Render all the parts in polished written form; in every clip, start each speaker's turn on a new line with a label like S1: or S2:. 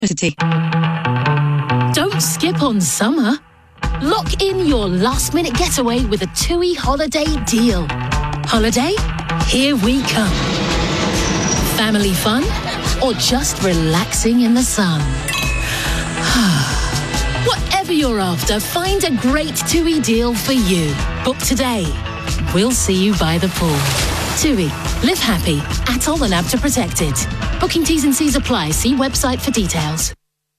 S1: Don't skip on summer. Lock in your last-minute getaway with a TUI holiday deal. Holiday? Here we come. Family fun? Or just relaxing in the sun? Whatever you're after, find a great TUI deal for you. Book today. We'll see you by the pool. TUI. Live happy. Atoll and ABTA protected. Booking T's and C's apply. See website for details.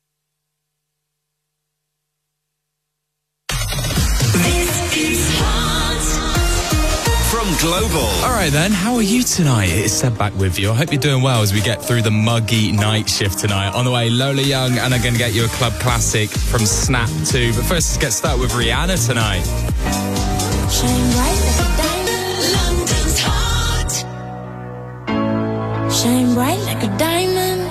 S2: Global.
S3: All right then, how are you tonight? It's Seb back with you. I hope you're doing well as we get through the muggy night shift tonight. On the way, Lola Young, and I'm going to get you a club classic from Snap too. But first, let's get started with Rihanna tonight.
S4: Shine bright like a diamond. London's hot. Shine bright like a diamond.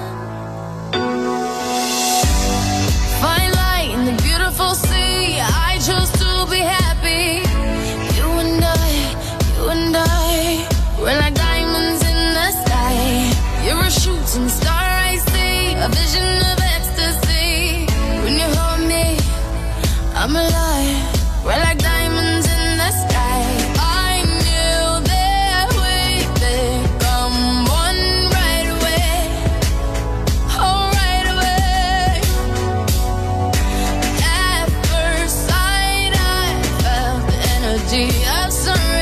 S4: Fine light in the beautiful sea. I chose to be happy. We're like diamonds in the sky. You're a shooting star I see, a vision of ecstasy. When you hold me, I'm alive. We're like diamonds in the sky. I knew that we become one right away. Oh, right away. At first sight, I felt the energy of sun rays.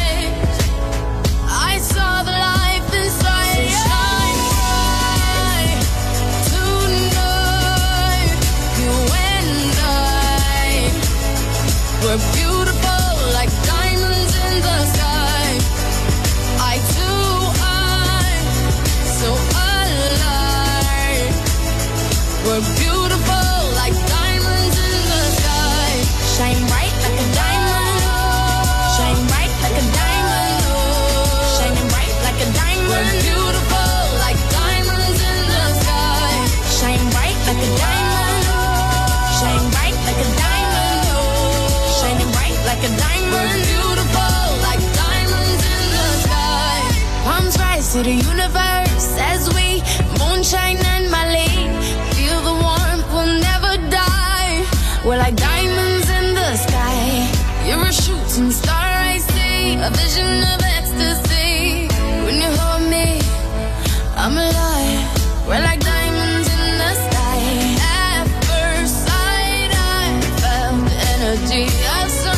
S4: We're beautiful like diamonds in the sky. I too am so alive. We're beautiful like diamonds in the sky. Shine bright like a diamond. Shine bright like a diamond. Shining bright like a diamond. We're beautiful like diamonds in the sky. Shine bright like a diamond. Shine bright like a diamond. Like a diamond. We're beautiful like diamonds in the sky. Palms rise to the universe as we moonshine and Mali. Feel the warmth, we'll never die. We're like diamonds in the sky. You're a shooting star I see, a vision of ecstasy. When you hold me, I'm alive. We're like diamonds in the sky. At first sight, I felt the energy of sun.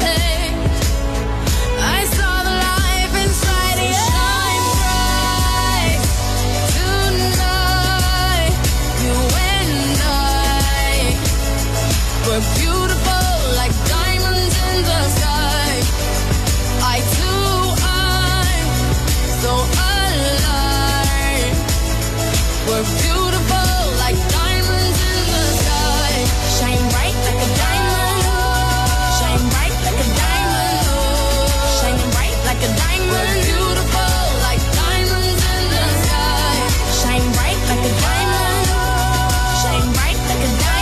S4: We're beautiful like diamonds in the sky. I too am so alive. We're beautiful like diamonds in the sky. Shine bright like a diamond. Shine bright like a diamond. Shining bright like a diamond. We're beautiful like diamonds in the sky. Shine bright like a diamond. Shine bright like a diamond.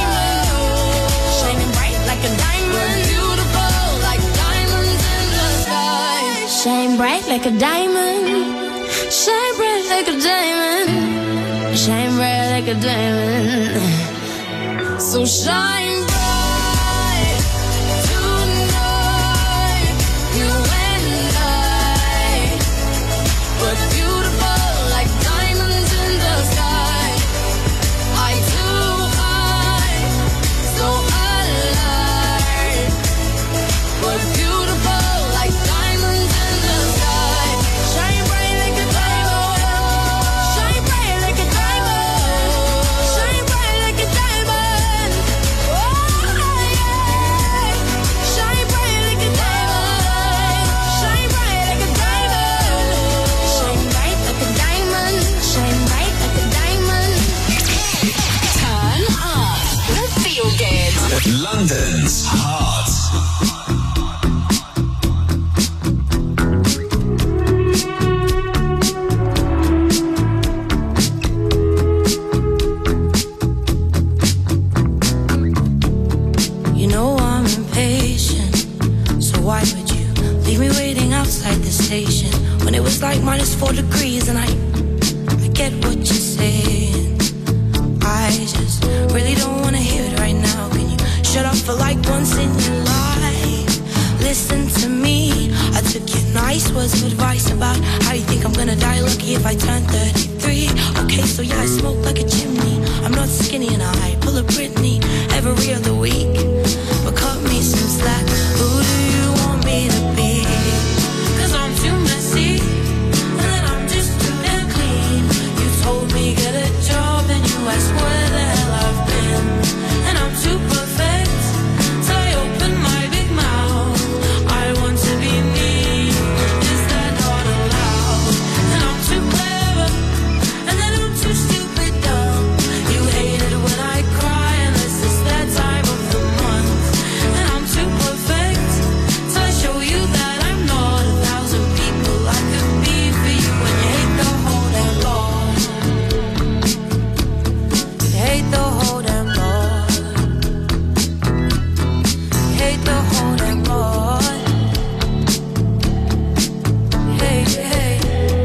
S4: Like a diamond. We're beautiful like diamonds in the sky. Shine bright like a diamond. Shine bright like a diamond. Shine bright like a diamond. So shine bright tonight. You and I. We're beautiful like diamonds in the sky. I too am so alive. We're beautiful like diamonds in the sky. Shine bright like a diamond. Shine bright like a diamond. Shine bright like a diamond. Oh yeah. Shine bright like a diamond. Shine bright like a diamond. Shine bright like a diamond. Shine bright like a diamond.
S1: Turn up. Feel good.
S2: London's hot.
S4: You know I'm impatient, so why would you leave me waiting outside the station when it was like -4 degrees? And I get what you're saying. I
S5: for like once in your life. Listen to me, I took your nice words of advice about how you think I'm gonna die lucky if I turn 33. Okay, so yeah, I smoke like a chimney. I'm not skinny and I pull a Britney every other week. But cut me some slack, who do you want me to be? Cause I'm too messy, and then I'm just too damn clean. You told me get a job, and you asked where the hell I've been. And I'm too perfect, so I open my big mouth. I want to be me, is that not allowed? And I'm too clever, and then I'm too stupid dumb. You hate it when I cry, unless it's that time of the month. And I'm too perfect, so I show you that I'm not 1,000 people I could be for you. When you hate the whole damn lot, you hate the whole damn lot, you hate the whole damn lot. Hey, hey.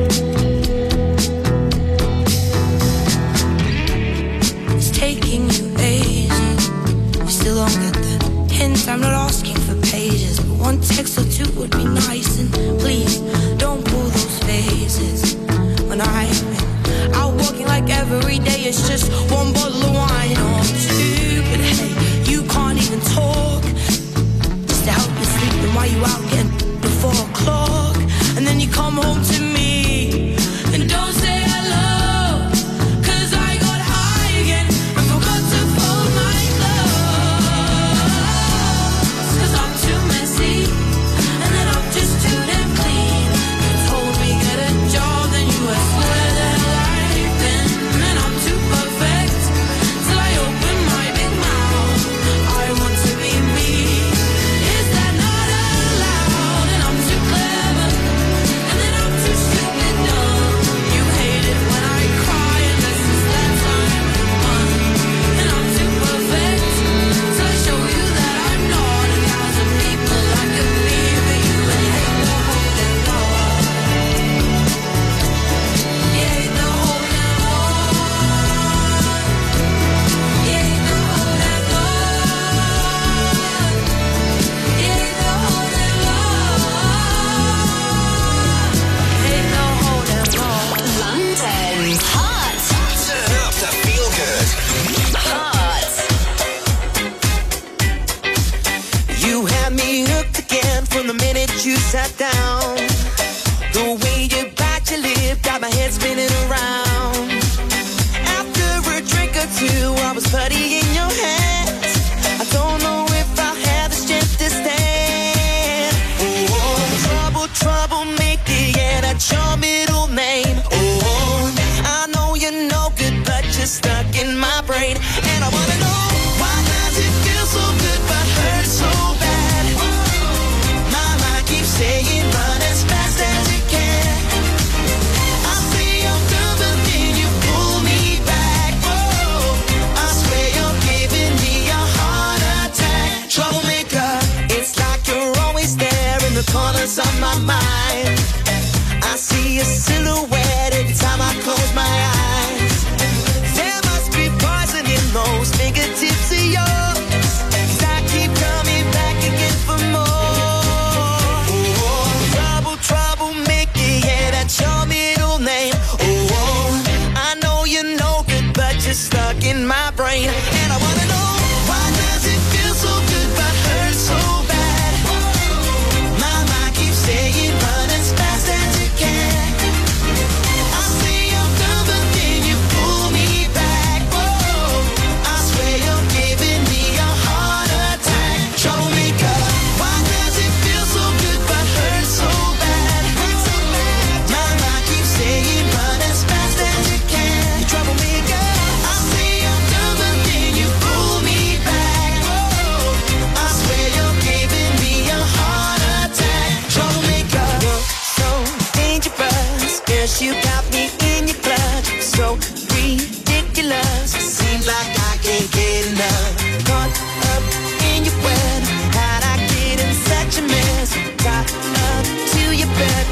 S5: It's taking you ages. You still don't get the hint. I'm not asking for pages, but one text or two would be nice. And please don't pull those phases. When I'm out walking like every day, it's just one bottle of wine or two. But hey, you can't even talk. Just to help you sleep, then why you out getting before 4 o'clock? And then you come home to me and don't say hello, cause I got high again and forgot to fold my clothes. Cause I'm too messy, and then I'm just too damn clean. You told me get a job, then you asked where the hell I've been. And I'm too perfect, till I open my big mouth. I want to be me, is that not allowed? And I'm too clever, and then I'm too stupid dumb. You hate it when I cry, unless it's that time of the month. And I'm too perfect, so I show you that I'm not 1,000 people I could be for you. And you hate the whole damn lot, you hate the whole damn lot, you hate the whole damn lot, you hate the whole damn lot, you hate the whole damn lot.
S6: London's hot,
S2: Turn up the feel good.
S6: hot.
S7: You had me hooked again from the minute you sat down. The way you bite your lip got my head spinning around. After a drink or two, I was putty in your hands. I don't know if I have the strength to stand. Oh, trouble, troublemaker, yeah, that's your middle name. Oh, I know you're no good, but you're stuck in my brain. And I wanna know, why does it feel so good but hurt so bad? My mind keeps saying run as fast as you can. I say I'm done, but then you pull me back. Whoa, I swear you're giving me a heart attack. Troublemaker, it's like you're always there in the corners of my mind. I see a silhouette every time I close my eyes. There must be poison in those fingertips of yours, 'cause I keep coming back again for more. Oh, trouble, troublemaker, yeah, that's your middle name. Oh, I know you're no good, but you're stuck in my brain. And I wanna know, why does it feel so good but hurt so bad? My mind keeps saying run as fast as you can. I say I'm done, but then you pull me back. Whoa, I swear you're giving me a heart attack. Troublemaker, why does it feel so good but hurt so bad? My mind keeps saying run as fast as you can. You troublemaker, I say I'm done, but then you pull me back. Whoa, I swear you're giving me a heart attack. Troublemaker, you're so dangerous. Guess you got me in your clutch. So ridiculous. Seems like I can't get enough. Caught up in your web. How'd I get in such a mess? Caught up to your bed.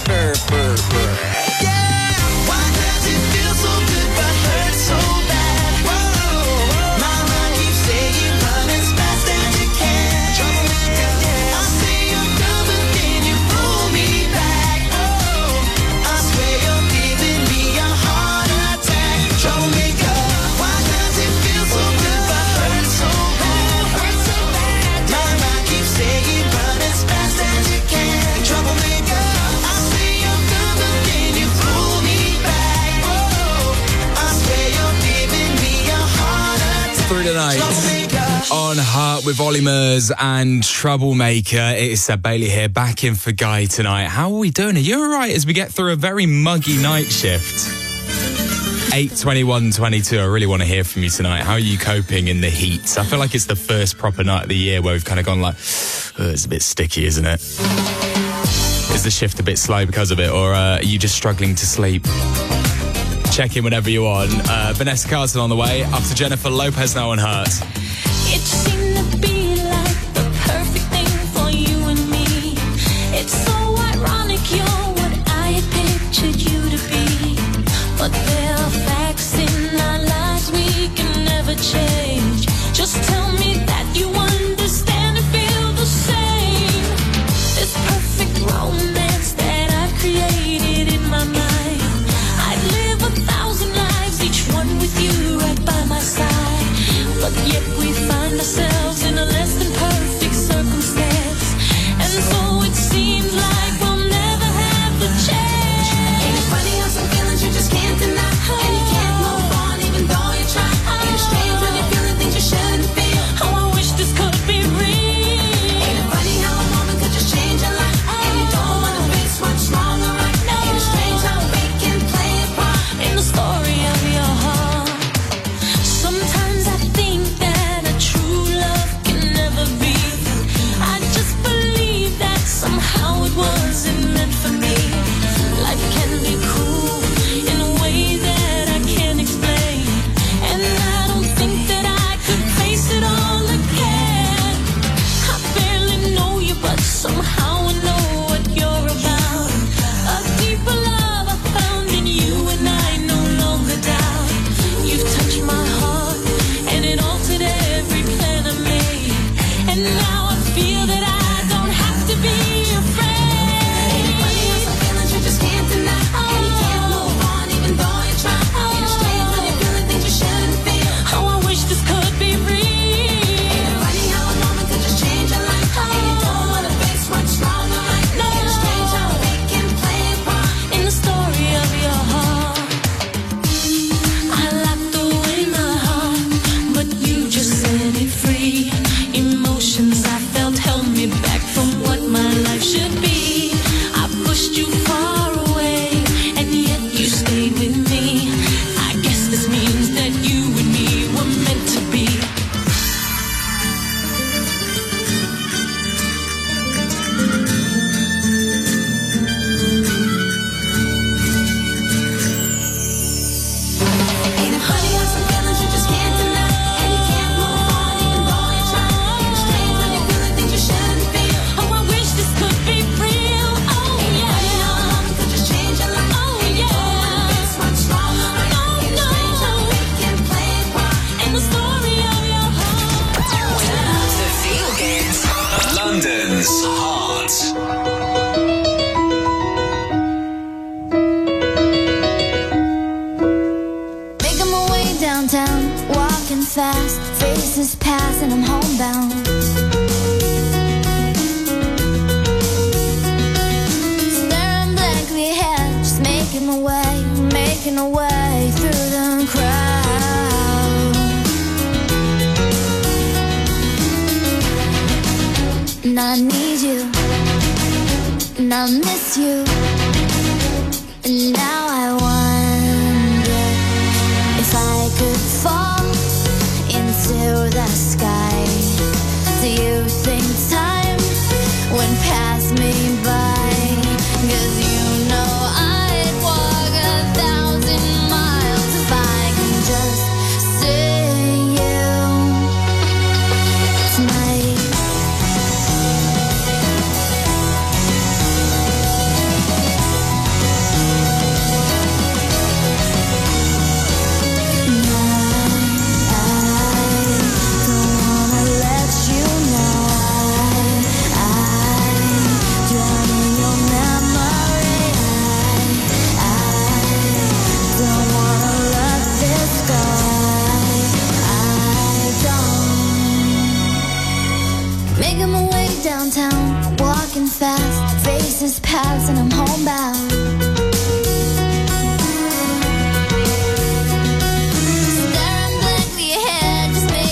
S7: Yeah, why does it feel so good but hurt so bad? Whoa, my mind keeps saying run as fast as you
S3: through tonight on Heart with Ollie Murs and Troublemaker. It is Seb Bailey here, back in for Guy tonight. How are we doing? Are you all right as we get through a very muggy night shift? 8:21:22. I really want to hear from you tonight. How are you coping in the heat? I feel like it's the first proper night of the year where we've kind of gone like, it's a bit sticky, isn't it? Is the shift a bit slow because of it, or are you just struggling to sleep? Check in whenever you want. Vanessa Carlton on the way, up to Jennifer Lopez now on Heart.
S5: It seemed to be like the perfect thing for you and me. It's so ironic you're what I had pictured you to be. But there are facts in our lives we can never change. Just tell me that you understand and feel the same. This perfect romance that I've created in my mind. I'd live 1,000 lives, each one with you right by my side. But yet we find ourselves in a less than perfect circumstance. And so it seems like we'll never have the chance. Ain't it funny how some feelings you just can't deny? And you can't move on even though you try. Ain't it strange when you're feeling things you shouldn't feel? Oh, I wish this could be real. Ain't it funny how a moment could just change your life? And you don't want to face what's wrong or right. Ain't it strange how we can play a part in the story of your heart? Sometimes I think that a true love can never be. I just believe that somehow it wasn't meant for me. Life can be cruel in a way that I can't explain. And I don't think that I could face it all again. I barely know you, but somehow I know what you're about. A deeper love I found in you, and I no longer doubt. You've touched my heart, and it altered every plan I made. And now I feel that I don't have to be afraid. Ain't it funny how some feelings you just can't deny? And you can't move on even though you try. Ain't it strange when you're feeling things you shouldn't feel? Oh, I wish this could be real. Ain't it funny how a moment could just change your life? And you don't want to face what's wrong or right. Ain't it strange how we can play a part in the story of your heart? I locked away my heart, but you just set it free. Emotions I felt held me back from what my life should be. I pushed you far away, and yet you stayed with me. I guess this means that you and me were meant to be. Ain't it funny how some feelings you just can't deny? And you can't move on even though you try. Ain't it strange when you're feeling things you shouldn't feel? Oh, I wish this could be real. Oh, ain't it funny how a moment could just change your life? Oh, and you don't want to face what's wrong or right. Ain't it strange how we can play a part in the story of your heart?
S6: The Feel Good.
S2: London's Heart.
S5: Making my way downtown, walking fast, faces pass and I'm homebound. Staring blankly ahead, just making my way through the crowd. And I need you, and I miss you, and now I wonder if I could fall into the sky. Do you think time went past me by? 'Cause you know I'd walk 1,000 miles if I could just see you tonight. Downtown, walking fast, faces pass and I'm homebound. Staring blankly ahead, just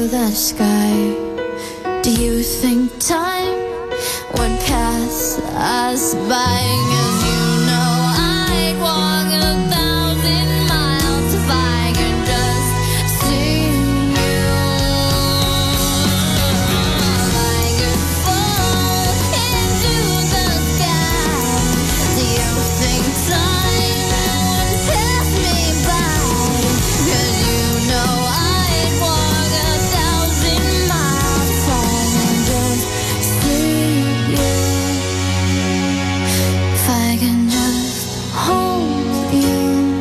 S5: into the sky. Do you think time would pass us by? 'Cause you know I'd walk 1,000 miles if I could just see you. I could fall into the sky. Do you think time would pass me by? 'Cause you know I'd walk 1,000 miles if I could just see you. If I can just hold you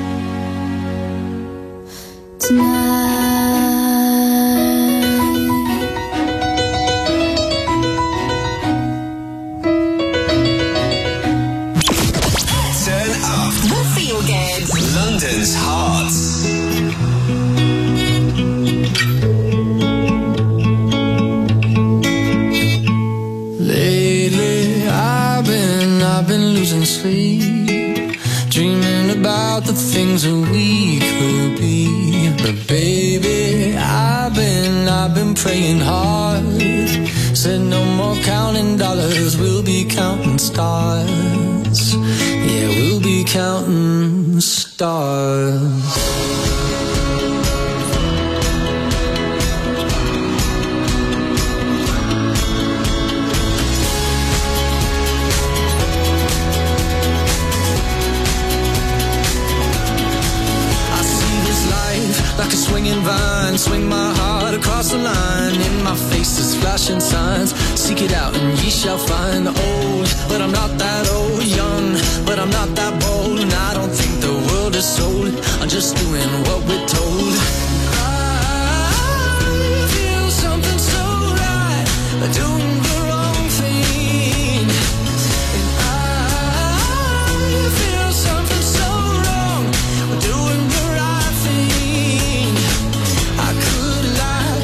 S2: Turn up
S6: The Feel Good.
S2: London's heart.
S8: Lately, I've been losing sleep, dreaming about the things that we could be. But baby, I've been praying hard. Said no more counting dollars, we'll be counting stars. Yeah, we'll be counting stars. Like a swinging vine, swing my heart across the line. In my face is flashing signs. Seek it out and ye shall find. Old, but I'm not that old. Young, but I'm not that bold. And I don't think the world is sold. I'm just doing what we're told. I feel something so right, doing the wrong thing. And I feel something so wrong, doing the right thing. I could lie.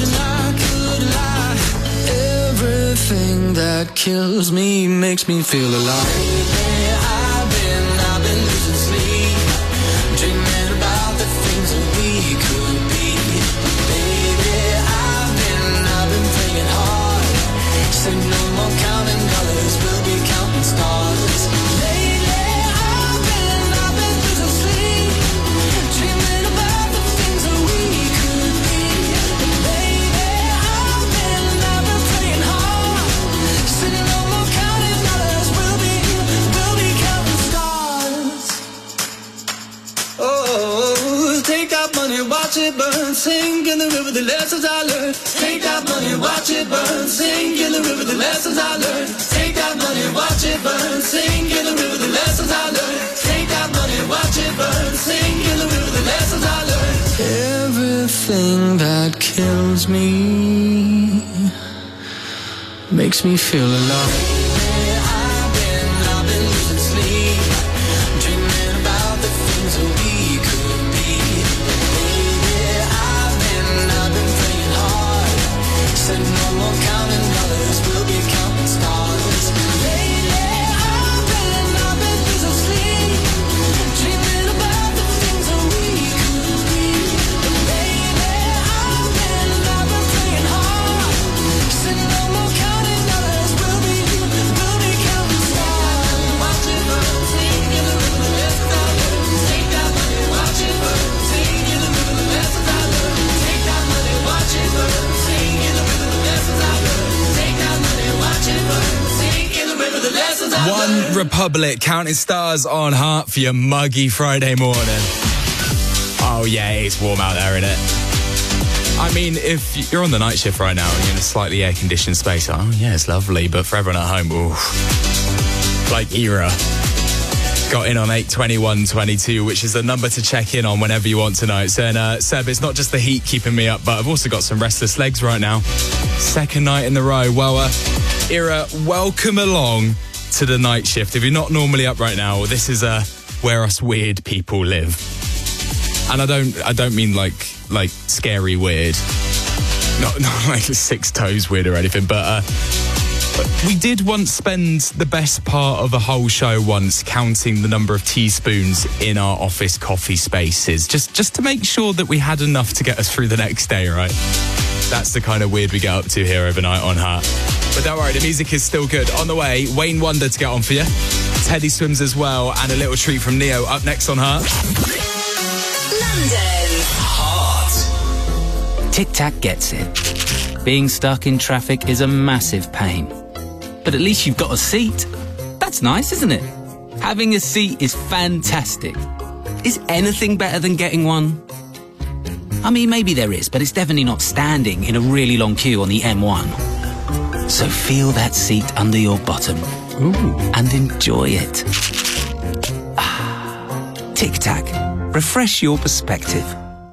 S8: Everything that kills me makes me feel alive. I've been losing sleep, dreaming about the things that we could be. Baby, I've been praying hard. Said no more counting dollars, we'll be counting stars. Lately, I've been losing sleep, dreaming about the things that we could be. Baby, I've been praying hard. Said no more counting dollars, we'll be counting stars. Oh, take that money, watch it burn, sink in the river, the lessons I learned. Take that money, watch it burn, sink in the river, the lessons I learned. Take that money, watch it burn, sink in the river, the lessons I learned. Take that money, watch it burn, sink in the river, the lessons I learned. Everything that kills me makes me feel alive. I've been losing sleep, dreaming about the things that we could be. Baby, I've been praying hard. Said no more counting dollars, we'll be counting stars. Lately, I've been losing sleep, dreaming about the things that we could be. Baby, I've been praying hard. Said no more counting dollars, we'll be counting stars. Watch it burn, sing in the river, the lessons I learned. Take that money, watch it burn, sing in the river, the lessons I learned. Take that money, watch it burn, sing in the river, the lessons I learned. Take that money, watch it burn, sing in the river, the lessons I learned.
S3: One Republic, counting stars on Heart for your muggy Friday morning. Oh yeah, it's warm out there, isn't it? I mean, if you're on the night shift right now and you're in a slightly air-conditioned space, oh yeah, it's lovely. But for everyone at home, oof. Like Era got in on 82122, which is the number to check in on whenever you want tonight. Saying, Seb, it's not just the heat keeping me up, but I've also got some restless legs right now. Second night in the row. Well, Era, welcome along to the night shift. If you're not normally up right now, this is where us weird people live. And I don't mean like scary weird, not like 6 toes weird or anything, but we did once spend the best part of a whole show once counting the number of teaspoons in our office coffee spaces, just to make sure that we had enough to get us through the next day, right? That's the kind of weird we get up to here overnight on Heart. But don't worry, the music is still good. On the way, Wayne Wonder to get on for you. Teddy Swims as well, and a little treat from Neo up next on Heart.
S6: London's
S2: Heart.
S9: Tic Tac gets it. Being stuck in traffic is a massive pain. But at least you've got a seat. That's nice, isn't it? Having a seat is fantastic. Is anything better than getting one? I mean, maybe there is, but it's definitely not standing in a really long queue on the M1. So feel that seat under your bottom. Ooh. And enjoy it. Tic Tac. Refresh your perspective.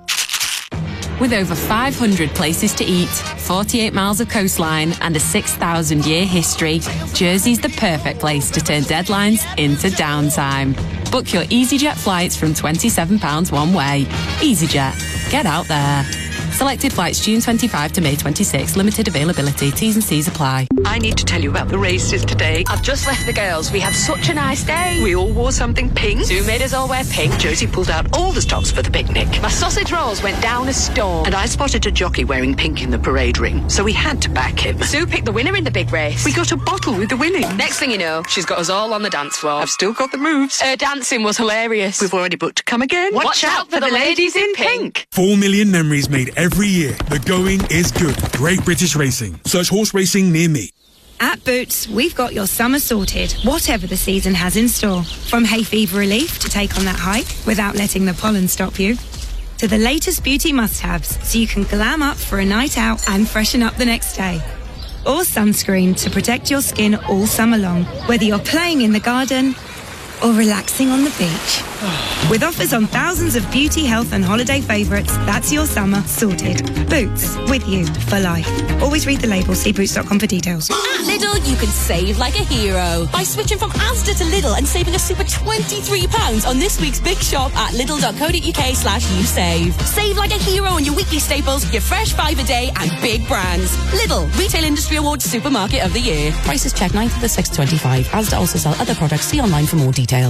S10: With over 500 places to eat, 48 miles of coastline and a 6,000-year history, Jersey's the perfect place to turn deadlines into downtime. Book your EasyJet flights from £27 one way. EasyJet. Get out there. Selected flights June 25 to May 26. Limited availability. T's and C's apply.
S11: I need to tell you about the races today.
S10: I've just left the girls. We had such a nice day.
S11: We all wore something pink.
S10: Sue made us all wear pink.
S11: Josie pulled out all the stops for the picnic.
S10: My sausage rolls went down a storm.
S11: And I spotted a jockey wearing pink in the parade ring, so we had to back him.
S10: Sue picked the winner in the big race.
S11: We got a bottle with the winning.
S10: Next thing you know, she's got us all on the dance floor.
S11: I've still got the moves.
S10: Her dancing was hilarious.
S11: We've already booked to come again.
S10: Watch out for the ladies in pink.
S12: 4 million memories made every year. The going is good. Great British Racing. Search horse racing near me.
S13: At Boots, we've got your summer sorted, whatever the season has in store. From hay fever relief to take on that hike without letting the pollen stop you, to the latest beauty must-haves so you can glam up for a night out and freshen up the next day. Or sunscreen to protect your skin all summer long, whether you're playing in the garden or relaxing on the beach. With offers on thousands of beauty, health and holiday favourites, that's your summer sorted. Boots, with you for life. Always read the label, see boots.com for details.
S14: At Lidl, you can save like a hero by switching from Asda to Lidl and saving a super £23 on this week's big shop at lidl.co.uk/usave. Save like a hero on your weekly staples, your fresh 5 a day and big brands. Lidl, Retail Industry Awards Supermarket of the Year. Prices check 9th to the 6th/25. Asda also sell other products. See online for more details.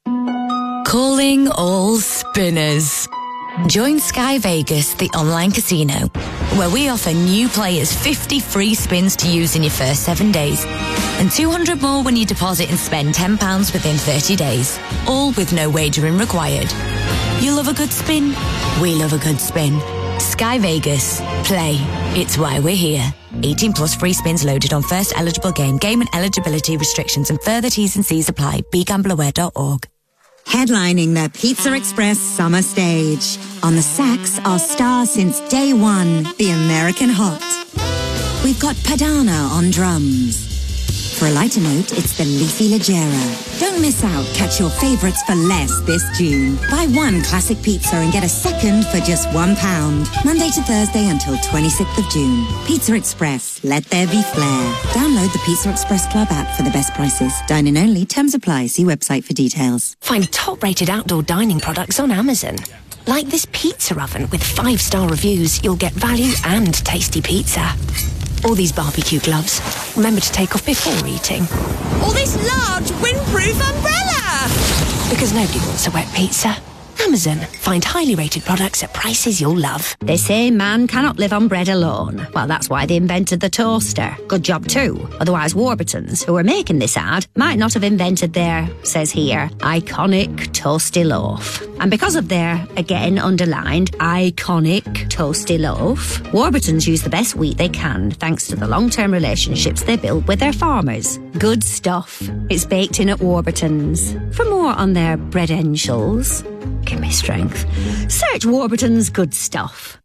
S15: Calling all spinners. Join Sky Vegas, the online casino, where we offer new players 50 free spins to use in your first 7 days and 200 more when you deposit and spend £10 within 30 days, all with no wagering required. You love a good spin? We love a good spin. Sky Vegas. Play. It's why we're here. 18 plus free spins loaded on first eligible game. Game and eligibility restrictions and further T's and C's apply. BeGambleAware.org.
S16: Headlining the Pizza Express summer stage. On the sax, our star since day one, the American Hot. We've got Padana on drums. For a lighter note, it's the Leafy Leggera. Don't miss out. Catch your favourites for less this June. Buy one classic pizza and get a second for just £1. Monday to Thursday until 26th of June. Pizza Express. Let there be flair. Download the Pizza Express Club app for the best prices. Dine-in only. Terms apply. See website for details.
S17: Find top-rated outdoor dining products on Amazon. Like this pizza oven with 5-star reviews, you'll get value and tasty pizza. Or these barbecue gloves. Remember to take off before eating.
S14: Or this large windproof umbrella!
S17: Because nobody wants a wet pizza. Amazon. Find highly rated products at prices you'll love.
S18: They say man cannot live on bread alone. Well, that's why they invented the toaster. Good job too. Otherwise Warburtons, who are making this ad, might not have invented their, says here, iconic toasty loaf. And because of their, again underlined, iconic toasty loaf, Warburtons use the best wheat they can thanks to the long-term relationships they build with their farmers. Good stuff. It's baked in at Warburtons. For more on their breadentials, give me strength. Search Warburton's Good Stuff.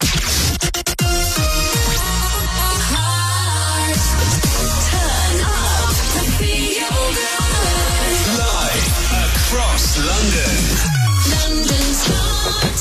S2: Live across London.
S4: London's Heart.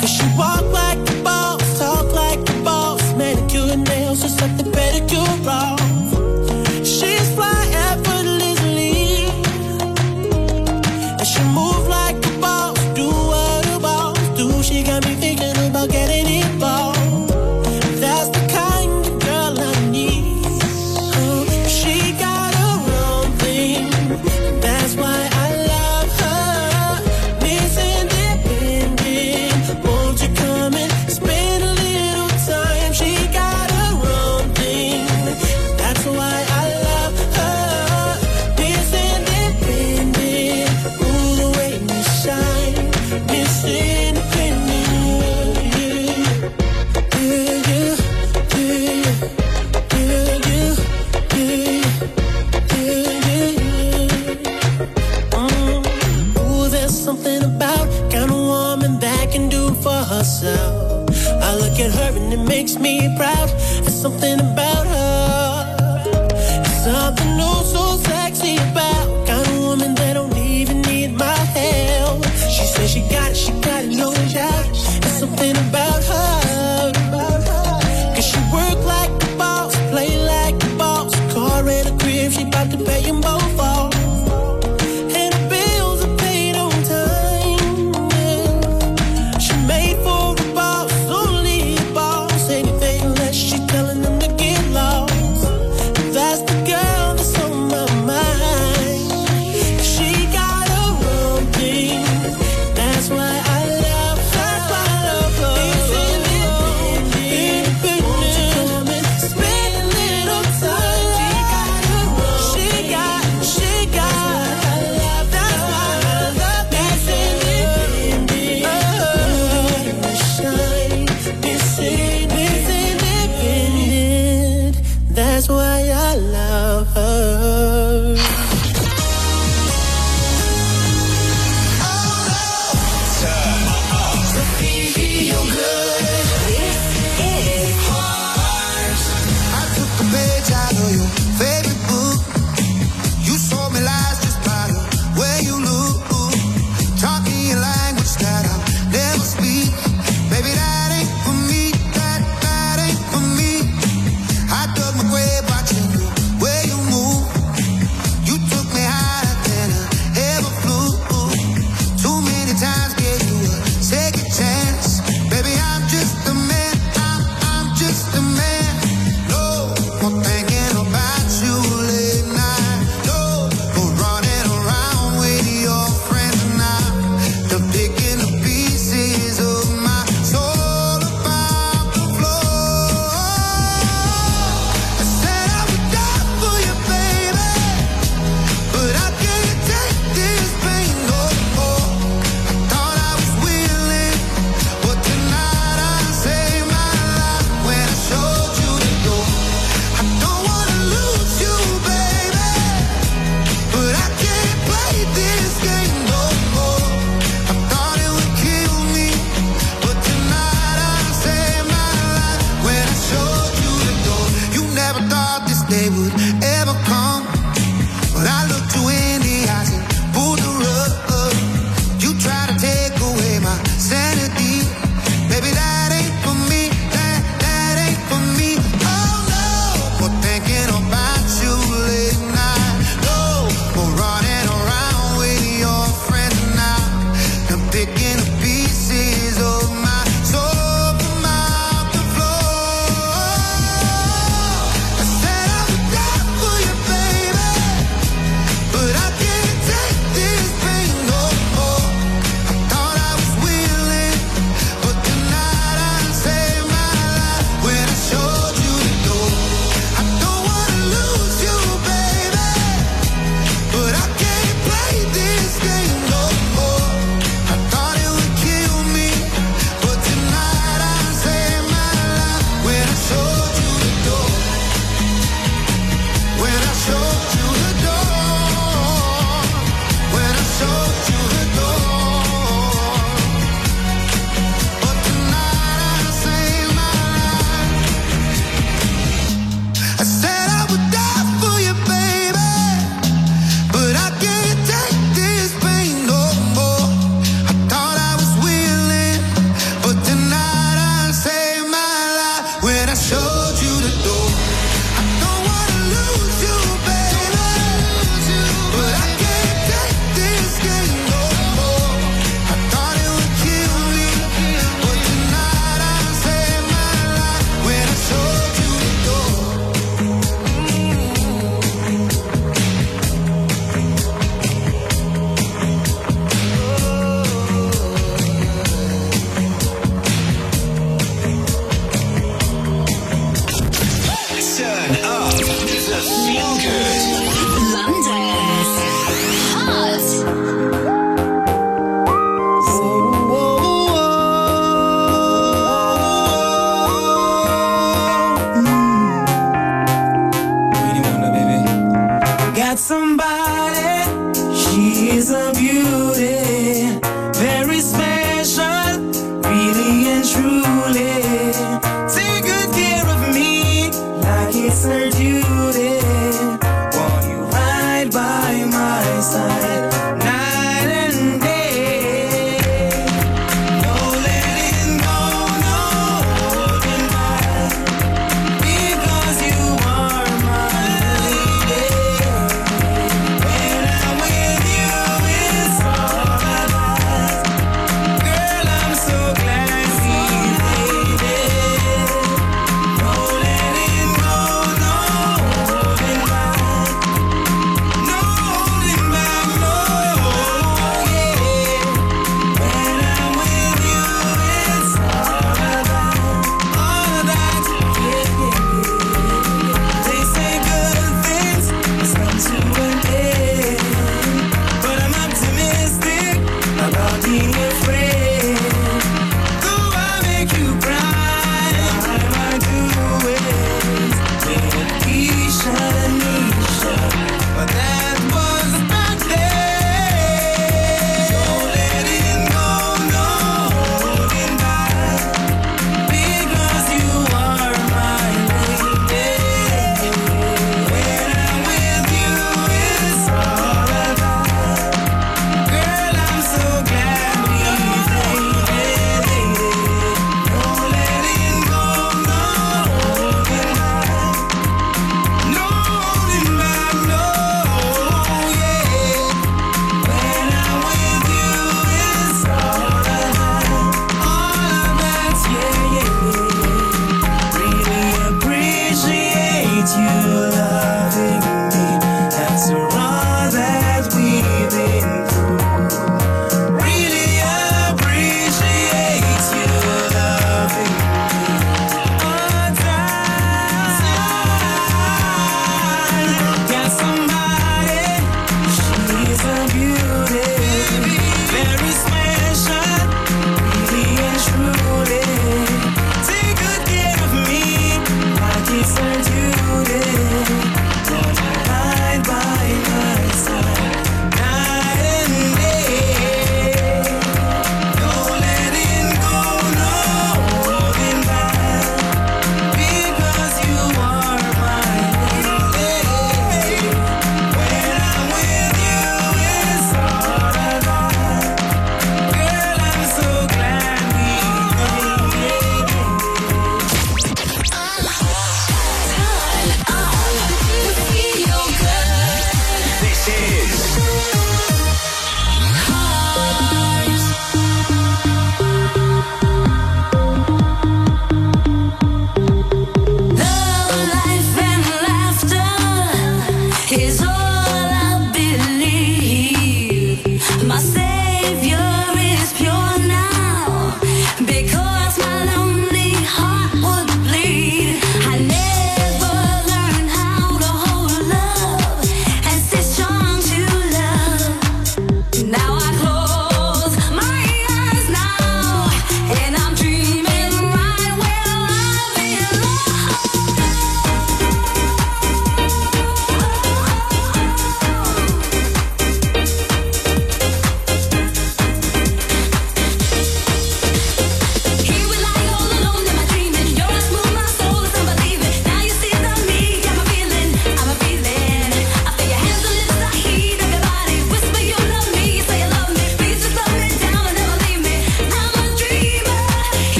S8: Cause she walk like a boss, talk like a boss, manicure and nails just like the pedicure off. She's fly effortlessly, and she move like a boss, do what a boss do. She got me thinking about getting involved. That's the kind of girl I need. She got her own thing, that's why I love her. Miss Independent, won't you come and spend a little time? She got her own thing, that's why I love her. Miss Independent, ooh, the way you shine. Miss Independent, yeah, yeah, yeah, yeah, yeah, yeah, yeah, yeah. Ooh, there's something about kind of woman that can do for herself. I look at her and it makes me proud. There's something about her, there's something oh so sexy about kind of woman that don't even need my help. She says she got it, no doubt. There's something about her, cause she work like a boss, play like a boss. Car and a crib, she bout to pay them both off. And the bills are paid on time, yeah. She made for a boss, only a boss. Anything less, she telling them to get lost. That's the girl that's on my mind. She got her own thing, that's why I love her. It's independent, won't you come and spend a little time? She got, that's why I love Miss Independent. Shine, Miss Independent, that's why I love her.
S2: Turn up to feel good. This is Heart.
S19: I took a page out of your favorite book. You sold me lies just by the way you look. Talking your language that I'll never speak. Baby, that ain't for me. That ain't for me. I dug my grave watching the way you move. You took me higher than I ever flew. Too many times gave you a second chance. Baby, I'm just a man. I'm just a man. No more thinking about you late night. No more running around with your friends now. The picking the pieces of my soul about the floor. I said I would die for you, baby, but I can't take this pain no more. I thought I was willing, but tonight I saved my life when I showed you the door. I don't wanna lose you, baby, but I can't play this game no more. I thought it would kill me, but tonight I saved my life when I showed you the door. You never thought this day would ever come, but I looked you in the eyes and pulled the rug. You try to take away my sanity. Baby, that ain't for me. That ain't for me. Oh no, more thinking about you late night. No more running around with your friends now. I'm picking the pieces of my soul from out the floor. I said I would die for you, baby, but I can't take this pain no more. I thought I was willing, but tonight I saved my life when I showed you the door. I don't wanna lose you, baby, but I can't play this game no more. I thought it would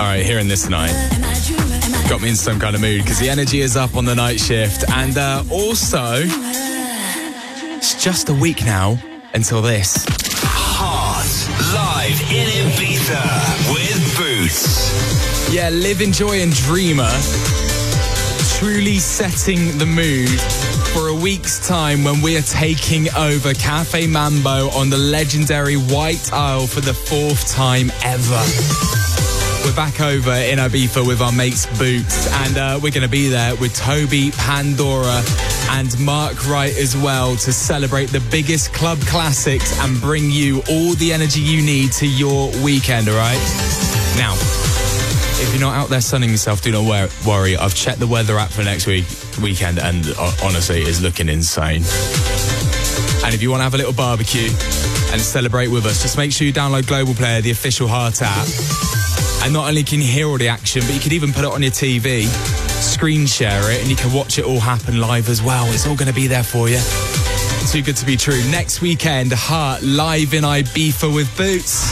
S3: All right, hearing this tonight got me in some kind of mood because the energy is up on the night shift. And also, it's just a week now until this.
S2: Heart live in Ibiza with Boots.
S3: Yeah, Live, Enjoy and Dreamer truly setting the mood for a week's time when we are taking over Cafe Mambo on the legendary White Isle for the 4th time ever. We're back over in Ibiza with our mates Boots, and we're going to be there with Toby, Pandora and Mark Wright as well to celebrate the biggest club classics and bring you all the energy you need to your weekend, all right? Now, if you're not out there sunning yourself, do not worry. I've checked the weather app for next weekend, and honestly, it's looking insane. And if you want to have a little barbecue and celebrate with us, just make sure you download Global Player, the official Heart app. And not only can you hear all the action, but you could even put it on your TV, screen share it, and you can watch it all happen live as well. It's all going to be there for you. Too good to be true. Next weekend, Heart live in Ibiza with Boots.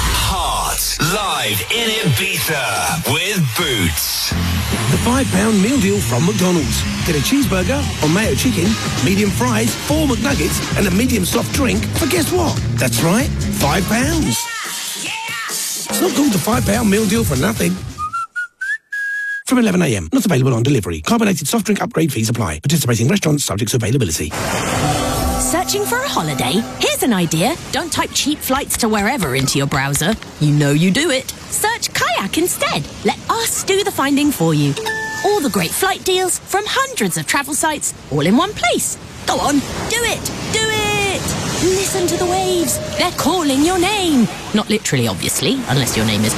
S2: Live in Ibiza with Boots.
S20: The £5 meal deal from McDonald's. Get a cheeseburger or mayo chicken, medium fries, 4 McNuggets and a medium soft drink for guess what? That's right, £5. It's not called the £5 meal deal for nothing. From 11 a.m. Not available on delivery. Carbonated soft drink upgrade fees apply. Participating restaurants subject to availability.
S14: Searching for a holiday? Here's an idea. Don't type cheap flights to wherever into your browser. You know you do it. Search Kayak instead. Let us do the finding for you. All the great flight deals from hundreds of travel sites, all in one place. Go on, do it! Do it! Listen to the waves. They're calling your name. Not literally, obviously, unless your name is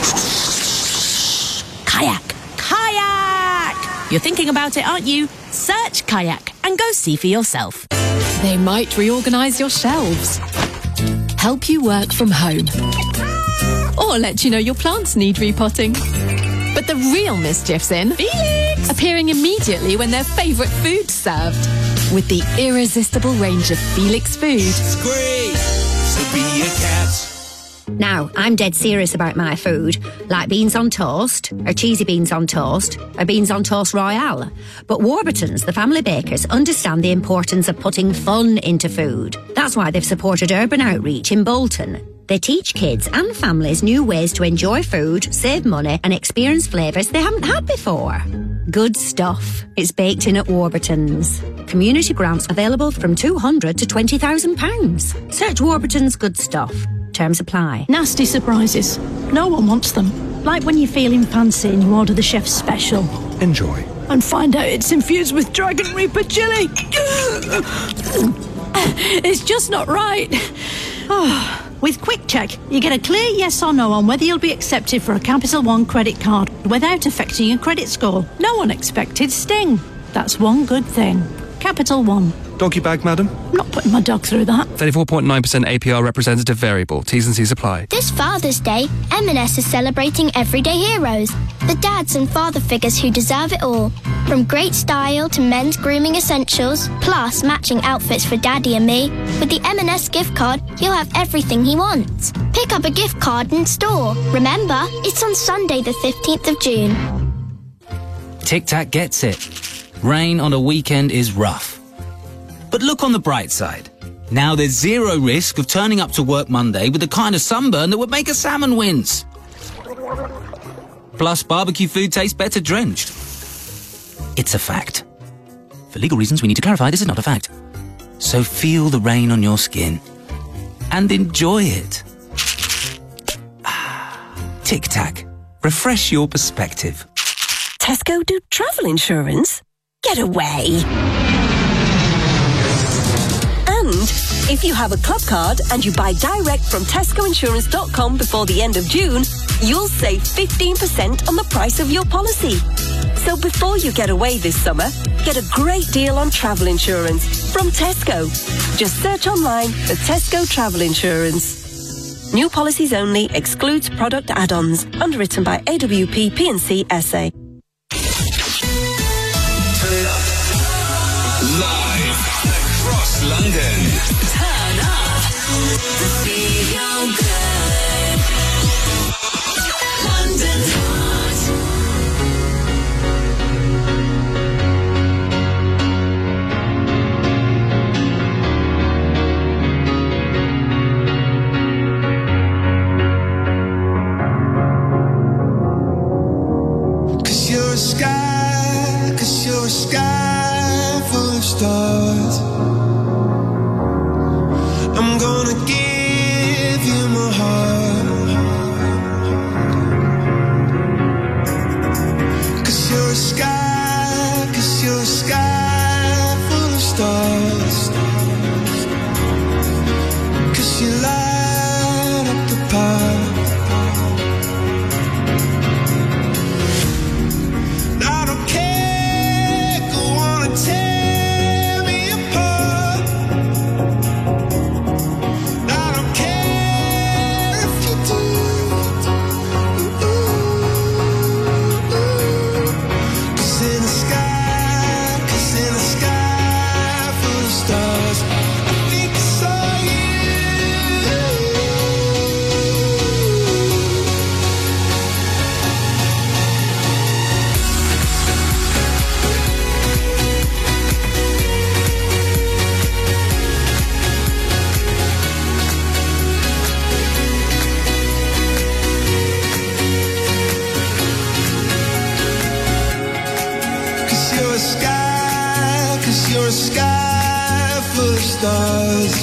S14: Kayak. Kayak! You're thinking about it, aren't you? Search Kayak and go see for yourself.
S1: They might reorganise your shelves, help you work from home, or let you know your plants need repotting. But the real mischief's in Felix! Appearing immediately when their favourite food's served. With the irresistible range of Felix food.
S2: It's great to be a cat.
S18: Now, I'm dead serious about my food, like beans on toast, or cheesy beans on toast, or beans on toast royale. But Warburton's, the family bakers, understand the importance of putting fun into food. That's why they've supported Urban Outreach in Bolton. They teach kids and families new ways to enjoy food, save money, and experience flavours they haven't had before. Good stuff. It's baked in at Warburton's. Community grants available from £200 to £20,000. Search Warburton's Good Stuff. Terms apply.
S21: Nasty surprises. No one wants them. Like when you're feeling fancy and you order the chef's special.
S20: Enjoy.
S21: And find out it's infused with Dragon Reaper chili. It's just not right. With Quick Check, you get a clear yes or no on whether you'll be accepted for a Capital One credit card without affecting your credit score. No one expected Sting. That's one good thing. Capital One.
S22: Doggy bag, madam?
S21: I'm not putting my dog through that.
S22: 34.9% APR representative variable. T's and C's apply.
S23: This Father's Day, M&S is celebrating everyday heroes. The dads and father figures who deserve it all. From great style to men's grooming essentials, plus matching outfits for Daddy and me. With the M&S gift card, you'll have everything he wants. Pick up a gift card in store. Remember, it's on Sunday the 15th of June.
S9: Tic Tac gets it. Rain on a weekend is rough. But look on the bright side. Now there's zero risk of turning up to work Monday with the kind of sunburn that would make a salmon wince. Plus, barbecue food tastes better drenched. It's a fact. For legal reasons, we need to clarify this is not a fact. So feel the rain on your skin and enjoy it. Tic Tac. Refresh your perspective.
S24: Tesco do travel insurance? Get away. And if you have a club card and you buy direct from tescoinsurance.com before the end of June, you'll save 15% on the price of your policy. So before you get away this summer, get a great deal on travel insurance from Tesco. Just search online for Tesco Travel Insurance. New policies only, excludes product add-ons. Underwritten by AWP P&C SA.
S2: Live across London.
S8: Turn up the feel good. London.
S19: stars.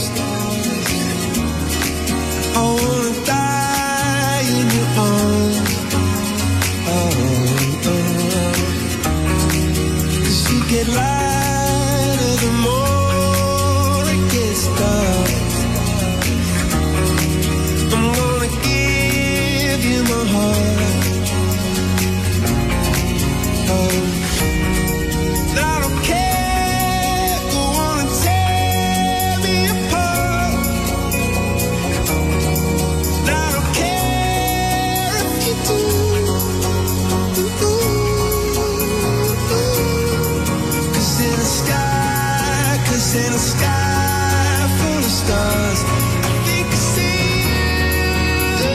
S19: I wanna die in your arms. Cause you get lighter the more it gets dark. I'm gonna give you my heart. I don't care, go on and tear me apart. I don't care if you do. Cause in a sky full of stars, I think I see you.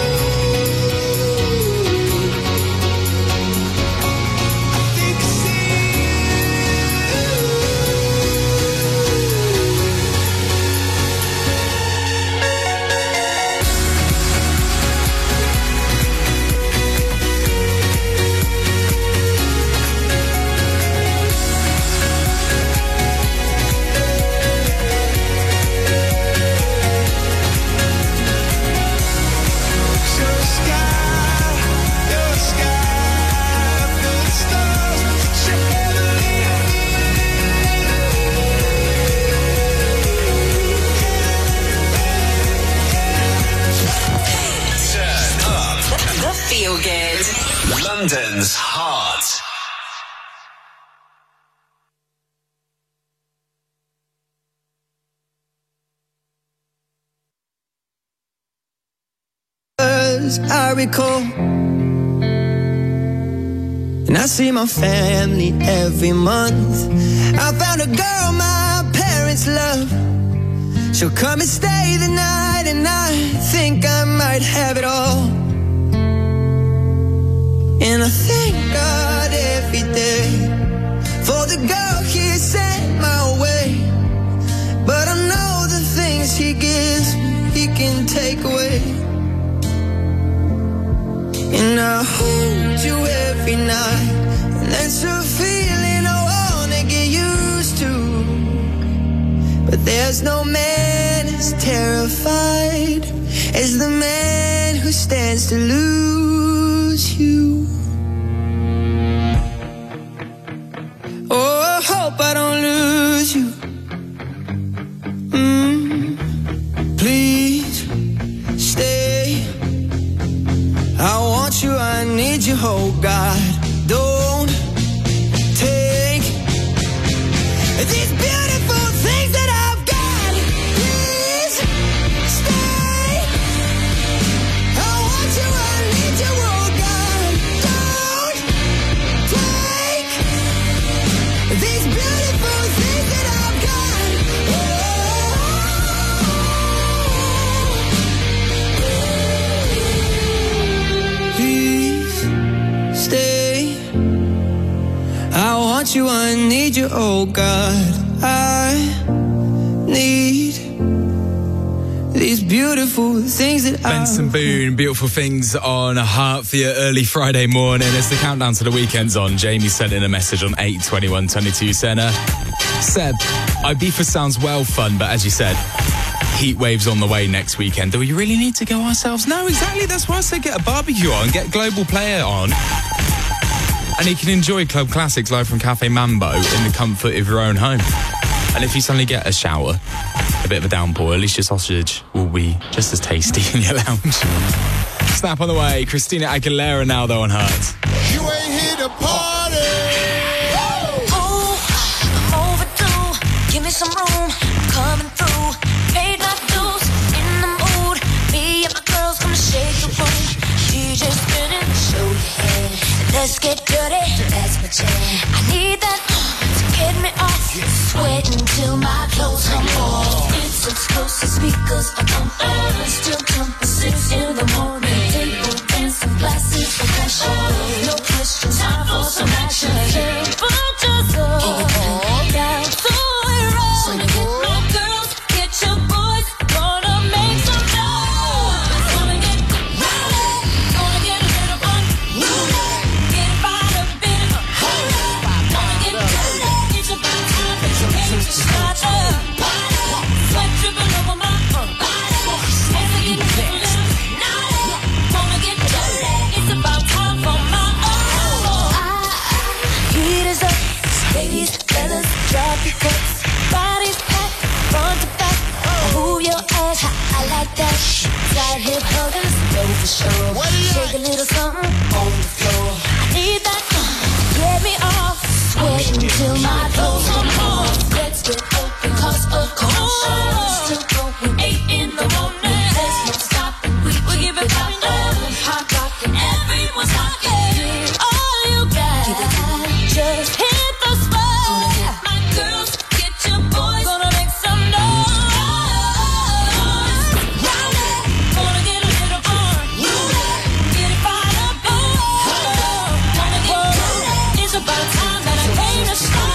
S19: I think I see
S2: Feel good. London's heart.
S19: I recall, and I see my family every month. I found a girl my parents love. She'll come and stay the night, and I think I might have it all. And I thank God every day for the girl He sent my way. But I know the things He gives me, He can take away. And I hold you every night, and that's a feeling I wanna get used to. But there's no man as terrified as the man who stands to lose you. Oh, I hope I don't lose you. Please stay. I want you, I need you, oh God. Don't take these beautiful things that I've got. Please stay. I want you, I need you, oh God. Don't take these beautiful things that I've got. Please stay. I want you, I need you, oh God. I need these beautiful things that
S3: Benson Boone, beautiful things on Heart for your early Friday morning. As the countdown to the weekend's on, Jamie sent in a message on 8:21:22. Said, Ibiza sounds well fun, but as you said, heat waves on the way next weekend. Do we really need to go ourselves? No, exactly. That's why I said get a barbecue on, get Global Player on. And you can enjoy Club Classics live from Cafe Mambo in the comfort of your own home. And if you suddenly get a shower, a bit of a downpour, at least your sausage will be just as tasty in your lounge. Snap on the way. Christina Aguilera now, though, on Heart.
S19: You ain't here to party.
S4: Oh, I'm overdue. Give me some room. I'm coming through. Paid my dues. In the mood. Me and my girls gonna shake the room. DJ spinning. Show your head. Let's get dirty. That's my jam. I need that to get me off. Sweating till my clothes come off. It's exclusive speakers up on all. Still jumping 6 in the morning. Table dancing, glasses of passion. No questions, time for some action. People just go down to it roll. So get my girls, get your boys, gonna make some noise. Gonna get rowdy, gonna get a little fun. Get right up in it, gonna get dirty. It's about time that you came to start the party. with huggers, go for sure. Shake a little something on the floor. I need that. Get me off, sweating till my clothes come off. Let's get open, cause of course still going 8 in the morning. There's no stopping, we give it power. Hot rockin', everyone's rockin'. All you got, just hit the spot. My girls, get your boys, gonna make some noise. Round it, gonna get a little fun. Get it fired up, gonna get good. It's about time that I came to start.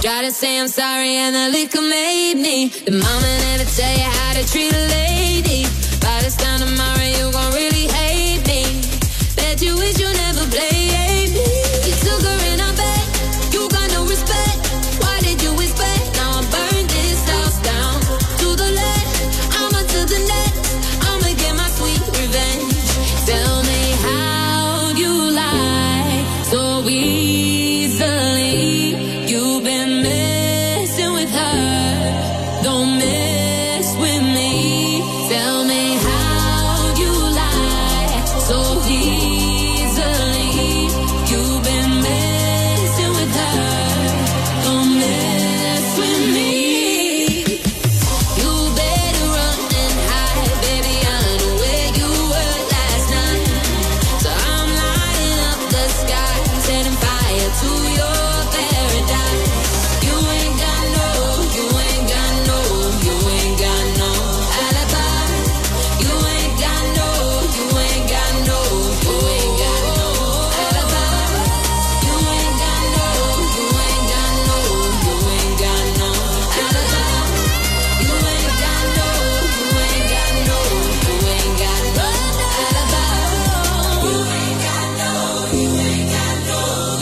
S4: Gotta say I'm sorry and the liquor made me. The mama never tell you how to treat a lady. By this time tomorrow you gon' really hate me. Bet you wish you never played me. You took her in our bed, you got no respect. Why did you expect? Now I burned this house down to the left, I'ma to the next. I'ma get my sweet revenge. Tell me how you lie so easily. You've been messing with her, don't mess with me. Tell me how you lie so easily. You've been messing with her, don't mess with me. You better run and hide, baby. I know where you were last night. So I'm lighting up the sky, setting fire to your paradise. You ain't got no, you ain't got no, you ain't got no alibi. You ain't got no, you ain't got no, you ain't got no alibi. You ain't got no, you ain't got no, you ain't got no alibi. You ain't got no, you ain't got no, you ain't got no alibi. You ain't got no, you ain't got no.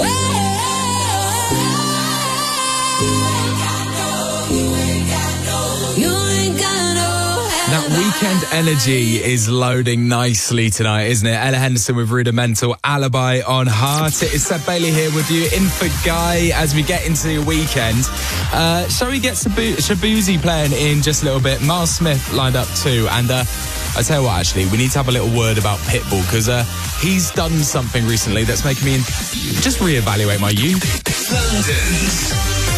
S4: You ain't got no.
S3: That weekend energy is loading nicely tonight, isn't it? Ella Henderson with Rudimental, Alibi on Heart. It is Seb Bailey here with you, in for Guy as we get into the weekend. Shall we get Shabuzi playing in just a little bit? Miles Smith lined up too. And I tell you what, actually, we need to have a little word about Pitbull because he's done something recently that's making me just reevaluate my youth.
S2: London's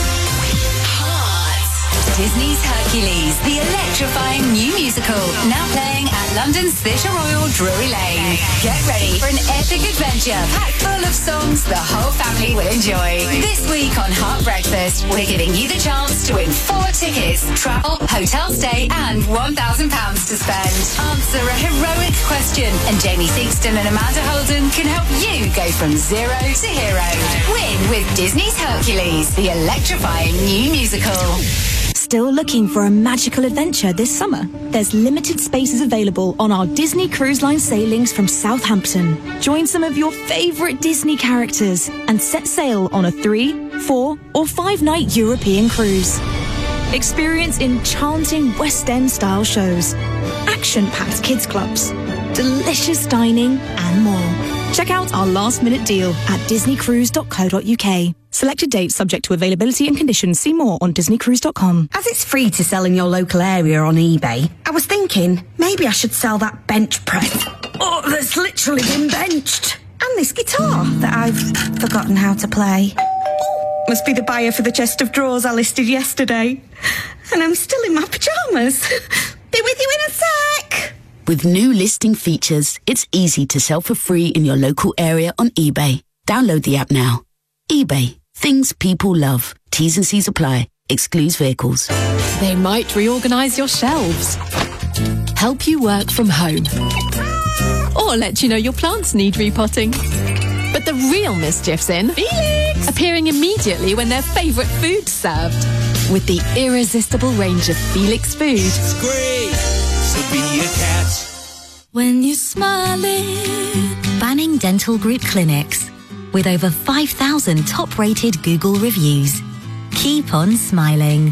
S15: Disney's Hercules, the electrifying new musical, now playing at London's Theatre Royal, Drury Lane. Get ready for an epic adventure packed full of songs the whole family will enjoy. This week on Heart Breakfast, we're giving you the chance to win 4 tickets, travel, hotel stay, and £1,000 to spend. Answer a heroic question, and Jamie Theakston and Amanda Holden can help you go from zero to hero. Win with Disney's Hercules, the electrifying new musical.
S5: Still looking for a magical adventure this summer? There's limited spaces available on our Disney Cruise Line sailings from Southampton. Join some of your favourite Disney characters and set sail on a 3, 4 or 5-night European cruise. Experience enchanting West End style shows, action-packed kids clubs, delicious dining and more. Check out our last minute deal at disneycruise.co.uk. Selected dates subject to availability and conditions. See more on disneycruise.com.
S6: As it's free to sell in your local area on eBay, I was thinking maybe I should sell that bench press. Oh, that's literally been benched. And this guitar that I've forgotten how to play. Must be the buyer for the chest of drawers I listed yesterday. And I'm still in my pyjamas. Be with you in a sec.
S7: With new listing features, it's easy to sell for free in your local area on eBay. Download the app now. eBay. Things people love. T's and C's apply. Excludes vehicles.
S1: They might reorganise your shelves, help you work from home, or let you know your plants need repotting. But the real mischief's in Felix! Appearing immediately when their favourite food's served. With the irresistible range of Felix food.
S8: It's great, so be a cat.
S15: When you're smiling. Banning Dental Group clinics. With over 5,000 top-rated Google reviews. Keep on smiling.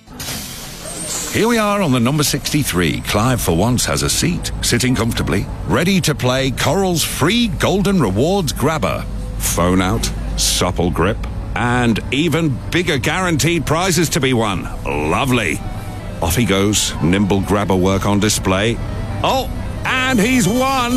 S11: Here we are on the number 63. Clive for once has a seat, sitting comfortably, ready to play Coral's free Golden Rewards grabber. Phone out, supple grip, and even bigger guaranteed prizes to be won. Lovely. Off he goes, nimble grabber work on display. Oh, and he's won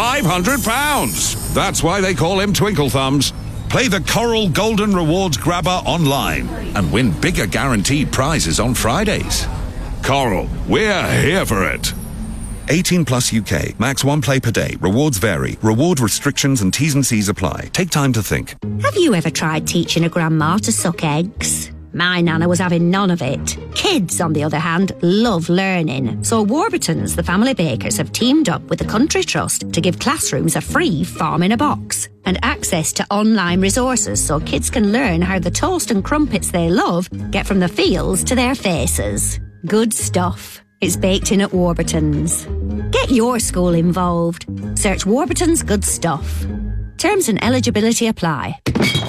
S11: £500. That's why they call him Twinkle Thumbs. Play the Coral Golden Rewards grabber online and win bigger guaranteed prizes on Fridays. Coral, we're here for it. 18 plus UK. Max 1 play per day. Rewards vary. Reward restrictions and T's and C's apply. Take time to think.
S18: Have you ever tried teaching a grandma to suck eggs? My nana was having none of it. Kids, on the other hand, love learning. So Warburton's, the family bakers, have teamed up with the Country Trust to give classrooms a free farm in a box and access to online resources so kids can learn how the toast and crumpets they love get from the fields to their faces. Good stuff. It's baked in at Warburton's. Get your school involved. Search Warburton's Good Stuff. Terms and eligibility apply.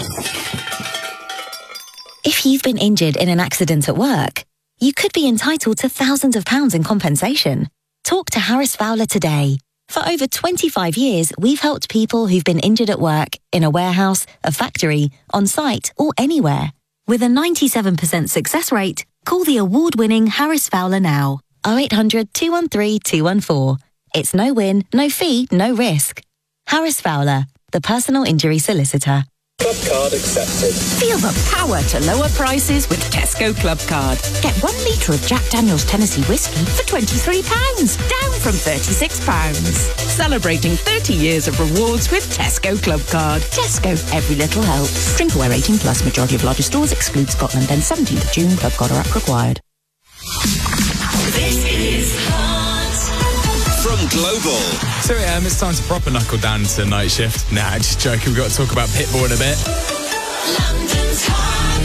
S10: If you've been injured in an accident at work, you could be entitled to thousands of pounds in compensation. Talk to Harris Fowler today. For over 25 years, we've helped people who've been injured at work, in a warehouse, a factory, on site, or anywhere. With a 97% success rate, call the award-winning Harris Fowler now. 0800 213 214. It's no win, no fee, no risk. Harris Fowler, the personal injury solicitor.
S12: Club card accepted.
S13: Feel the power to lower prices with Tesco Club Card. Get 1 litre of Jack Daniel's Tennessee whiskey for £23, down from £36. Celebrating 30 years of rewards with Tesco Club Card. Tesco, every little helps. Drink aware 18 plus. Majority of larger stores exclude Scotland. Then 17th of June. Club Card or app required.
S2: This is Hot from Global.
S3: So it's time to proper knuckle down to night shift. Nah, just joking. We've got to talk about Pitbull in a bit.
S2: London's Hot.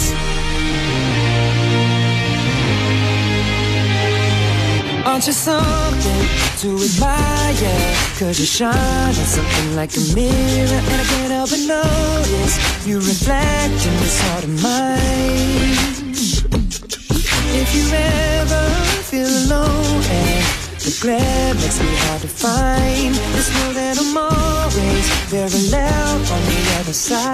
S8: Aren't you something to admire? Cause you shine on something like a mirror, and I can't help but notice you reflect in this heart of mine. If you ever feel alone and the glare makes me hard to find, just know that I'm always very loud on the other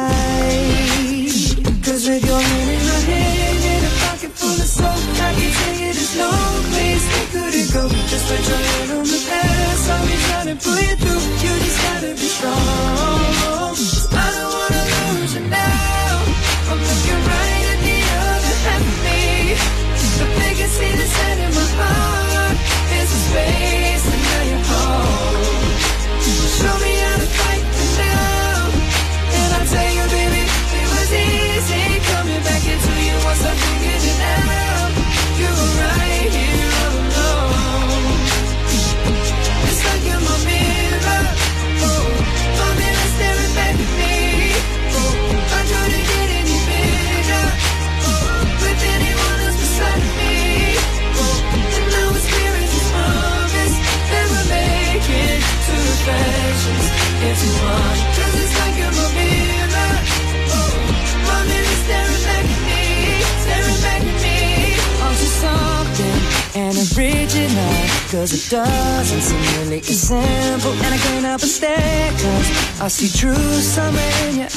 S8: side. Cause with your hand in my hand and a pocket full of soap, I can tell you there's no place we couldn't go. Just put your hand on the past, I'll be trying to pull you through. You just gotta be strong. I don't wanna lose you now. I'm looking right at the other half of me. The biggest thing that's set in my heart is a space, and now you're home. Show me how to fight this now, and I'll tell you, baby, it was easy coming back into you once I figured it out. You were right here all alone. It's like you're my mirror, my mirror staring back at me. I couldn't get any bigger with anyone else beside me. And now it's clear as a promise that we're making two reflections into one. Cause it's like you're my mirror, my mirror staring back at me, staring back at me. Aren't you something and original? Cause it doesn't seem really as simple, and I can't help but stare, cause I see true summer in your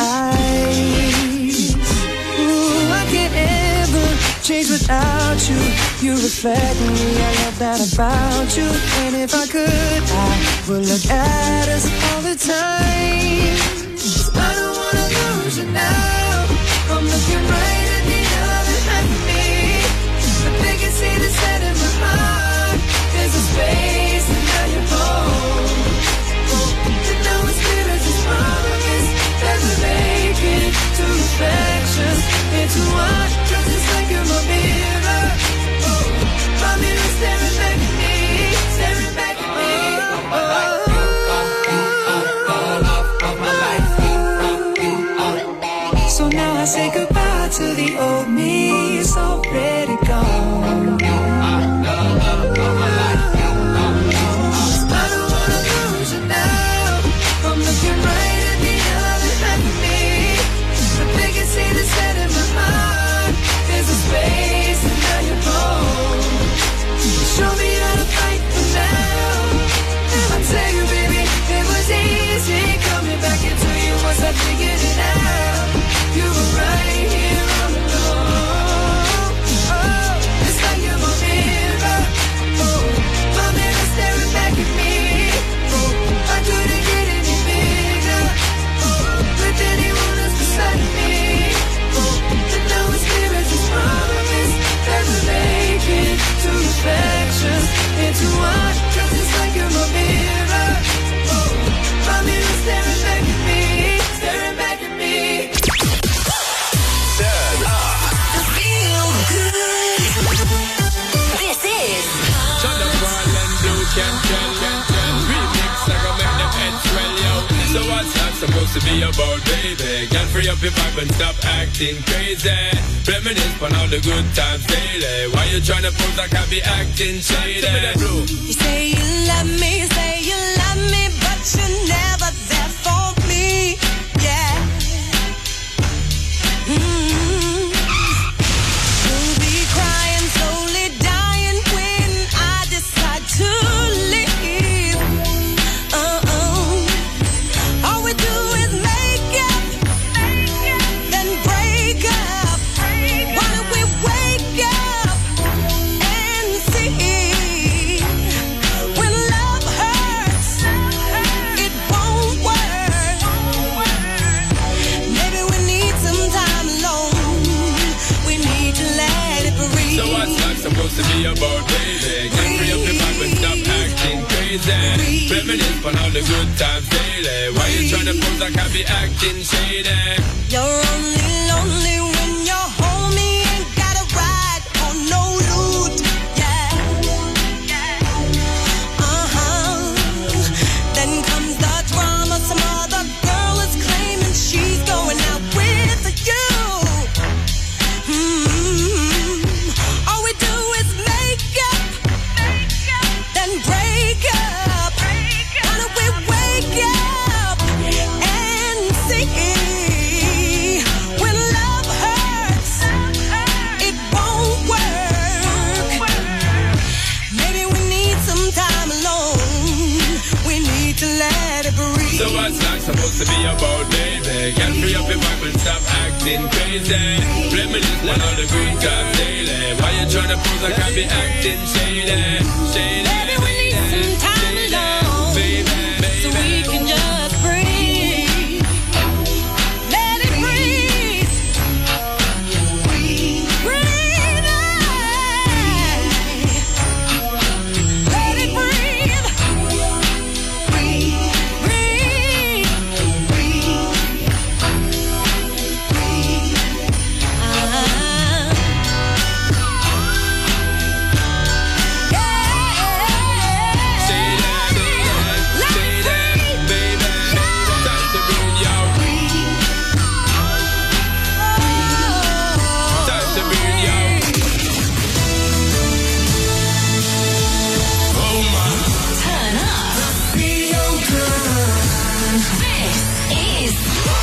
S8: eyes. Ooh, I can't ever change without you. You reflect me, I love that about you. And if I could, I would look at us all the time. I don't wanna lose you now. I'm looking right at the other half of me. The biggest thing that's set in my heart is a space, and now you're home. And now it's clear as this promise that we're making two reflections into one. Cause it's like you're my mirror, my mirror staring back at me, staring back at me. So now I say goodbye to the
S14: can remix like I make them head swell, yo. So what's that supposed to be about, baby? Girl, free up your vibe and stop acting crazy. Reminisce on all the good times daily. Why you tryna pose like I be acting shady?
S2: You say you love me, but you're never there for me. Yeah. You'll be crying, slowly dying when I decide to leave. All we do is make up, then break up. Why don't we wake up and see? When love hurts, it won't work. Maybe we need some time alone. We need to let it breathe.
S14: So what's life supposed to be about, baby? Get free up your vibe and stop acting crazy. Reminisce on all the good times daily. Why you tryna pose like I be acting shady?
S2: You're only lonely when you're home. Ain't got a ride or no loot. Yeah. Then comes the drama. Some other girl is claiming she's going out with you. All we do is make up, then break up. Why don't we wake up and see? When love hurts, it won't work. Maybe we need some time alone. We need to let it breathe.
S14: So what's life supposed to be about, baby? Get free up your vibe and stop acting crazy. Reminisce on all the good times daily. Why you tryna pose like I be acting shady? Shady.
S2: Maybe we need some time alone, so we can just breathe. Let it breathe. Breathe out. Let it breathe.
S15: Turn up. This is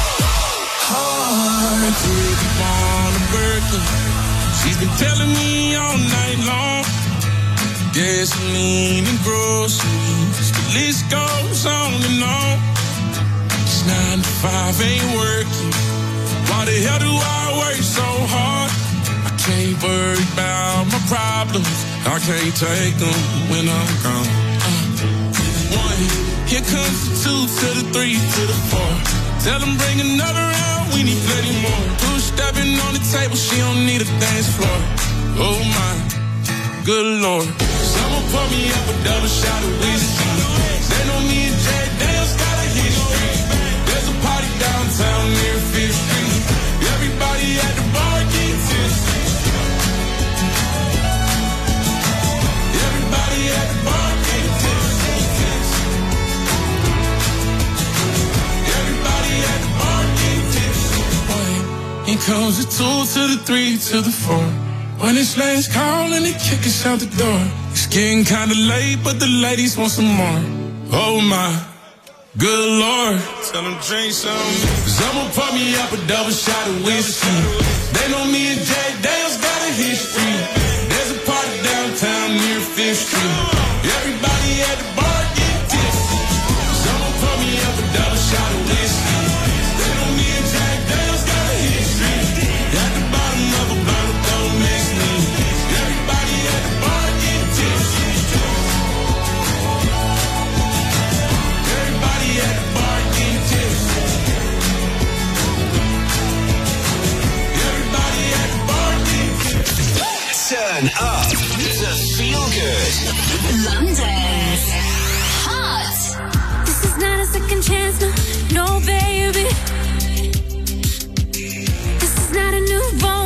S16: Heartbreak upon a Berkeley. She's been telling me all night long. Gasoline and groceries, the list goes on and on. It's 9 to 5, ain't working. Why the hell do I work so hard? I can't worry about my problems. I can't take them when I'm gone. 1, here comes the 2 to the 3 to the 4. Tell them bring another round, we need plenty more. 2 stepping on the table, she don't need a dance floor. Oh my, good Lord. Someone pour me up a double shot of whiskey. They know me and Jay Daniels got a history. There's a party downtown near 5th Street. Everybody at the bar get tipsy. Everybody at the bar get tipsy. Everybody at the bar get tipsy. Here comes the 2 to the 3 to the 4. When it's last call and they kick us out the door. It's getting kinda late, but the ladies want some more. Oh my, good Lord. Tell them drink some. Someone pour me up a double shot of whiskey. They know me and Jay Daniels got a history. There's a party downtown near 5th Street. Everybody at the bar get tipsy. Someone pour me up a double shot of whiskey. They know me and Jay Daniels got a history. At the bottom of a bottle, don't mix me. Everybody at the bar get tipsy. Everybody at the bar get tipsy. Everybody at the bar get tipsy.
S2: Turn up to feel good.
S15: London's Hot.
S4: This is not a second chance, no, no, baby. This is not a new phone.